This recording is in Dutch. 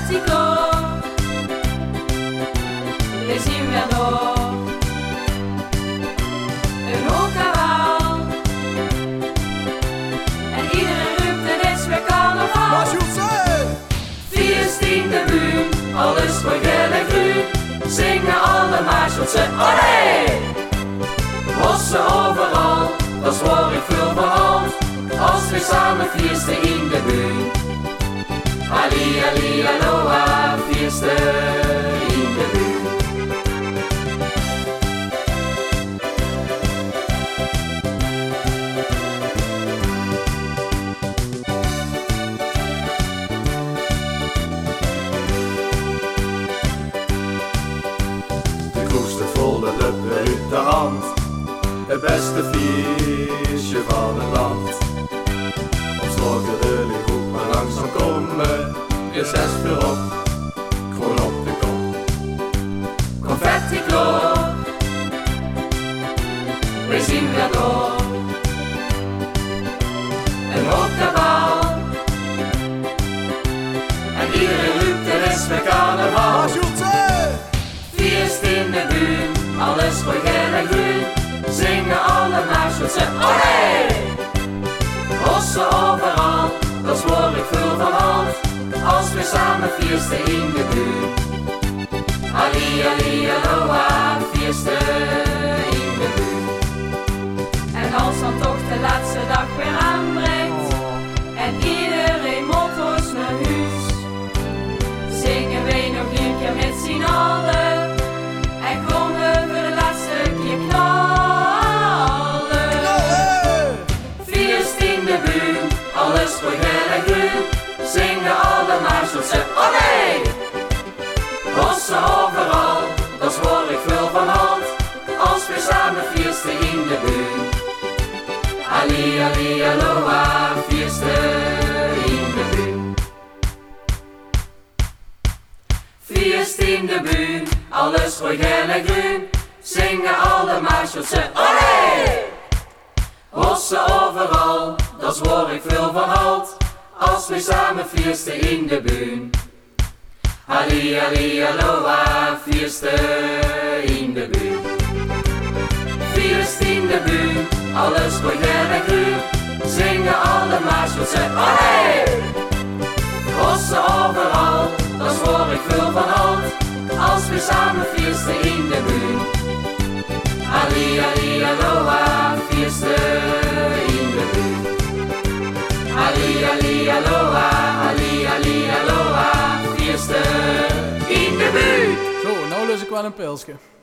confetti kloor. We zien weer door een hoog kabaal. En iedereen roept en is weer carnaval. Maar Joetse! 14e buurt, alles voor geel en groen. Zingen alle Maarschotse, olé! Bossen overal, dat is waar ik veel van houd. Als we samen feesten in de buurt. Ali, ali, aloha, feesten in de buurt. De kroegste vol de luppen uit de hand. Het beste feestje van het land. Op sloten de lichtgroep maar langzaam komen. Reces weer op, gewoon op de kop. Confetti kloor, we zien weer door een hoog kabaal. En iedereen roept er is weer carnaval. Maar Joetse! Feest in de buurt, alles voor geel en groen. Zingen alle Maarschotse, olé! Bossen overal, dat is waar ik veel van houd. Als we samen feesten in de buurt. Ali, ali, aloha, feesten in de buurt. En als dan toch de laatste dag weer aanbreekt en iedereen motto's naar huis, zingen wij nog een keer met z'n allen en komen we de laatste keer knallen. Feest in de buurt, alles voor geel en groen. Zingen alle Maarschotse, olé! Bossen overal, dat is waar ik veel van houd. Als we samen feesten in de buurt. Ali, ali, aloha, feesten in de buurt. Feest in de buurt, alles voor geel en groen. Zingen alle Maarschotse, olé! Bossen overal, dat is waar ik veel van houd. Als we samen feesten in de buurt. Ali, ali, aloha, feesten in de buurt. Feest in de buurt, alles voor geel en groen. Zingen alle Maarschotse, olé! Bossen overal, dat is waar ik veel van houd. Als we samen feesten in de buurt. Ali, ali, aloha, feesten in de buurt. Ali, ali, aloha, ali, ali, aloha, feesten in de buurt. Zo, nou lus ik wel een pilsje.